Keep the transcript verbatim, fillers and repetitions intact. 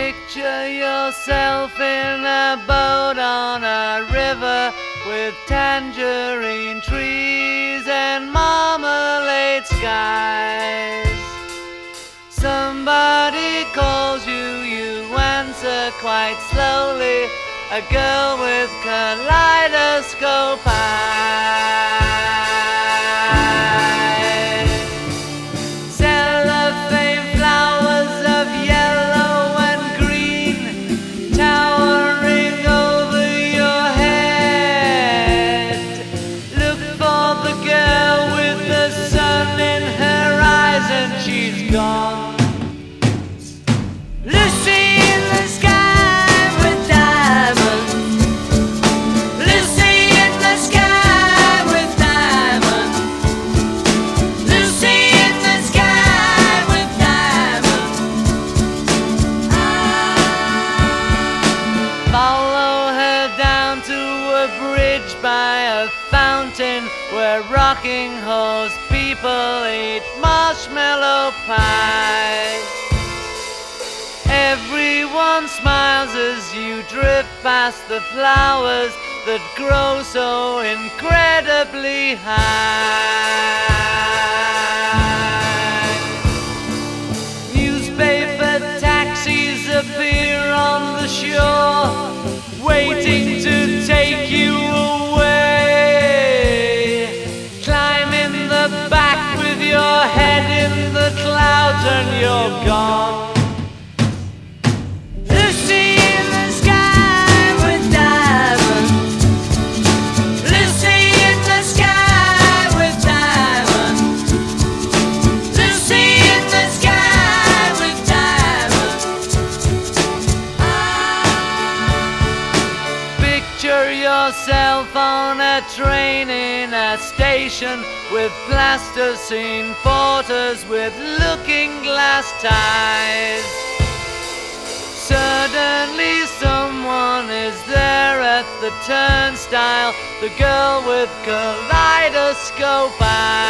Picture yourself in a boat on a river with tangerine trees and marmalade skies. Somebody calls you, you answer quite slowly. A girl with kaleidoscope eyes. Cellophane flowers of yellow and green towering over your head. Look for the girl with the sun in her eyes and she's gone. Lucy in the sky with diamonds. Lucy in the sky with diamonds. Lucy in the sky with diamonds. Follow her down to a bridge by a fountain where rocking horse people eat marshmallow pie. Everyone smiles as you drift past the flowers that grow so incredibly high. Newspaper taxis appear on the shore, waiting to take you away. Climb in the back with your head in the clouds and you're gone. Lucy in the sky with diamonds. Lucy in the sky with diamonds. Lucy in the sky with diamonds. Picture yourself on a train in a station with plasticine porters with looking glass ties. Suddenly someone is there at the turnstile, the girl with kaleidoscope eyes.